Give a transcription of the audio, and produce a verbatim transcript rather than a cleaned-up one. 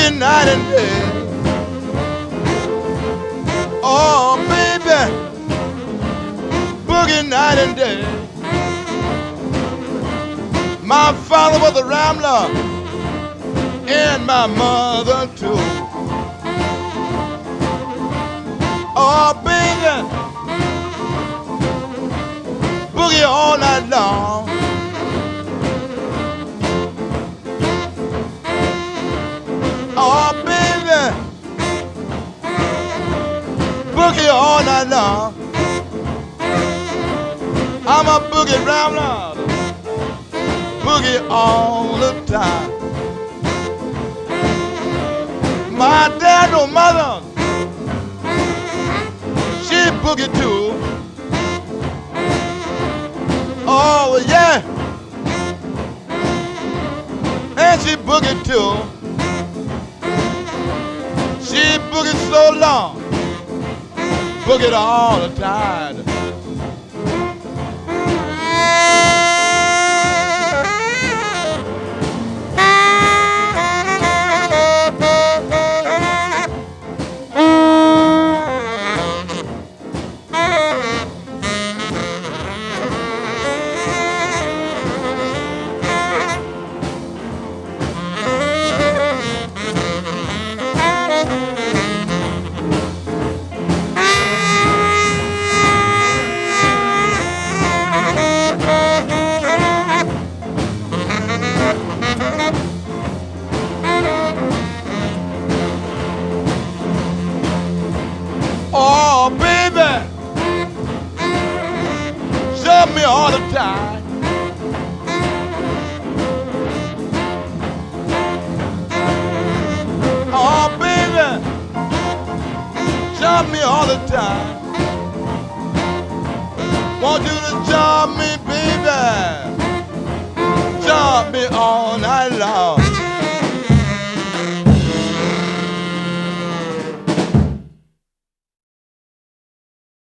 boogie night and day. Oh, baby, boogie night and day. My father was a rambler, and my mother too. Oh, baby, boogie all night long. Oh, baby, boogie all night long. I'm a boogie rambler, boogie all the time. My dad or mother, she boogie too. Oh yeah, and she boogie too. She boogie so long, boogie all the time. Oh, baby, shove me all the time. Oh, baby, shove me all the time. Want you to shove me, baby, shove me all night.